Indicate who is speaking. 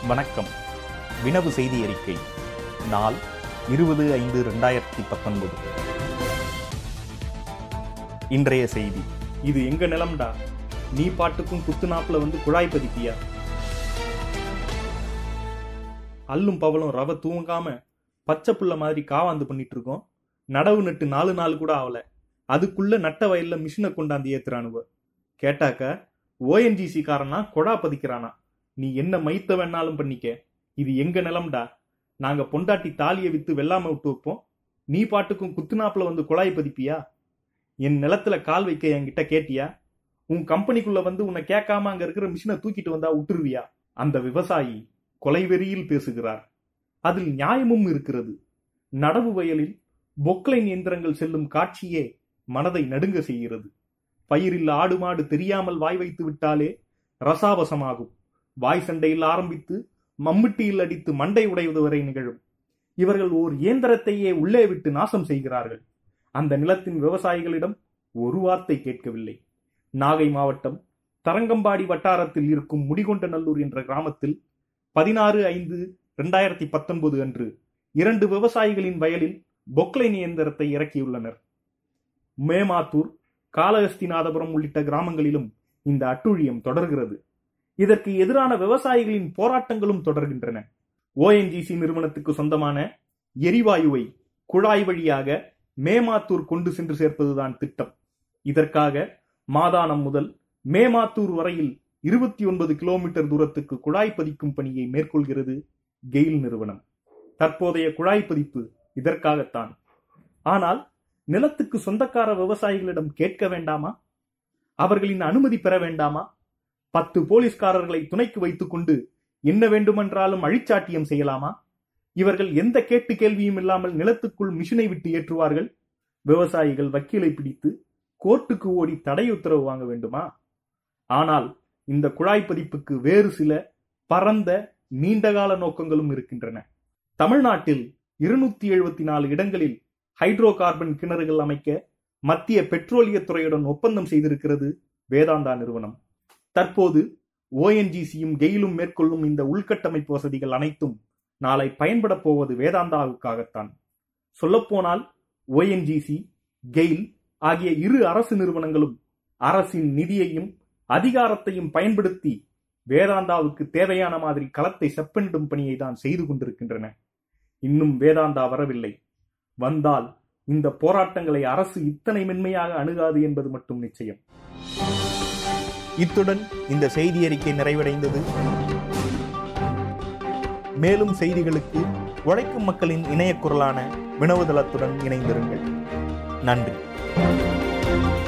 Speaker 1: வணக்கம். வினவு செய்தி அறிக்கை நாள் 20/5/2019. இன்றைய செய்தி. இது எங்க நிலம்டா, நீ பாட்டுக்கும் குத்துநாப்புல வந்து குழாய் பதிப்பியா? அல்லும் பவளும் ரவ தூங்காம பச்சை புள்ள மாதிரி காவாந்து பண்ணிட்டு இருக்கோம். நடவு நட்டு 4 நாள் கூட ஆகல, அதுக்குள்ள நட்ட வயல்ல மிஷினை கொண்டாந்து ஏத்துறானுவ. கேட்டாக்க ஓஎன்ஜிசி காரனா கொடா பதிக்கிறானா. நீ என்ன மைத்த வேணாலும் பண்ணிக்க, இது எங்க நிலம்டா. நாங்க பொண்டாட்டி தாலியை வித்து வெள்ளாம விட்டு வைப்போம், நீ பாட்டுக்கும் குத்துநாப்புல வந்து குழாய் பதிப்பியா? என் நிலத்துல கால் வைக்க என்கிட்ட கேட்டியா? உன் கம்பெனிக்குள்ள வந்து உன்னை கேட்காம அங்க இருக்கிற மிஷினை தூக்கிட்டு வந்தா விட்டுருவியா? அந்த விவசாயி கொலைவெறியில் பேசுகிறார். அதில் நியாயமும் இருக்கிறது. நடவு வயலில் பொக்லைன் இயந்திரங்கள் செல்லும் காட்சியே மனதை நடுங்க செய்கிறது. பயிரில் ஆடு மாடு தெரியாமல் வாய் வைத்து விட்டாலே ரசாவசமாகும். வாய் சண்டையில் ஆரம்பித்து மம்முட்டியில் அடித்து மண்டை உடைவது வரை நிகழும். இவர்கள் ஓர் இயந்திரத்தையே உள்ளே விட்டு நாசம் செய்கிறார்கள். அந்த நிலத்தின் விவசாயிகளிடம் ஒரு வார்த்தை கேட்கவில்லை. நாகை மாவட்டம் தரங்கம்பாடி வட்டாரத்தில் இருக்கும் முடிகொண்டநல்லூர் என்ற கிராமத்தில் 16/5/2019 அன்று 2 விவசாயிகளின் வயலில் பொக்லைன் இயந்திரத்தை இறக்கியுள்ளனர். மேமாத்தூர், காளஹஸ்திநாதபுரம் உள்ளிட்ட கிராமங்களிலும் இந்த அட்டூழியம் தொடர்கிறது. இதற்கு எதிரான விவசாயிகளின் போராட்டங்களும் தொடர்கின்றன. ஓஎன்ஜிசி நிறுவனத்துக்கு சொந்தமான எரிவாயுவை குழாய் வழியாக மேமாத்தூர் கொண்டு சென்று சேர்ப்பதுதான் திட்டம். இதற்காக மாதானம் முதல் மேமாத்தூர் வரையில் 29 கிலோமீட்டர் தூரத்துக்கு குழாய் பதிக்கும் பணியை மேற்கொள்கிறது கெயில் நிறுவனம். தற்போதைய குழாய் பதிப்பு இதற்காகத்தான். ஆனால் நிலத்துக்கு சொந்தக்கார விவசாயிகளிடம் கேட்க வேண்டாமா? அவர்களின் அனுமதி பெற வேண்டாமா? 10 போலீஸ்காரர்களை துணைக்கு வைத்துக் கொண்டு என்ன வேண்டுமென்றாலும் அழிச்சாட்டியம் செய்யலாமா? இவர்கள் எந்த கேட்டு கேள்வியும் இல்லாமல் நிலத்துக்குள் மிஷினை விட்டு ஏற்றுவார்கள். விவசாயிகள் வக்கீலை பிடித்து கோர்ட்டுக்கு ஓடி தடை உத்தரவு வாங்க வேண்டுமா? ஆனால் இந்த குழாய் பதிப்புக்கு வேறு சில பரந்த நீண்டகால நோக்கங்களும் இருக்கின்றன. தமிழ்நாட்டில் 274 இடங்களில் ஹைட்ரோ கார்பன் கிணறுகள் அமைக்க மத்திய பெட்ரோலியத்துறையுடன் ஒப்பந்தம் செய்திருக்கிறது வேதாந்தா நிறுவனம். தற்போது ஓஎன்ஜிசியும் கெயிலும் மேற்கொள்ளும் இந்த உள்கட்டமைப்பு வசதிகள் அனைத்தும் நாளை பயன்பட போவது வேதாந்தாவுக்காகத்தான். சொல்லப்போனால் ஓஎன்ஜிசி, கெயில் ஆகிய இரு அரசு நிறுவனங்களும் அரசின் நிதியையும் அதிகாரத்தையும் பயன்படுத்தி வேதாந்தாவுக்கு தேவையான மாதிரி களத்தை செப்பனிடும் பணியை தான் செய்து கொண்டிருக்கின்றன. இன்னும் வேதாந்தா வரவில்லை. வந்தால் இந்த போராட்டங்களை அரசு இத்தனை மென்மையாக அணுகாது என்பது மட்டும் நிச்சயம். இத்துடன் இந்த செய்தி அறிக்கை நிறைவடைந்தது. மேலும் செய்திகளுக்கு உழைக்கும் மக்களின் இணைய குரலான வினவுதளத்துடன் இணைந்திருங்கள். நன்றி.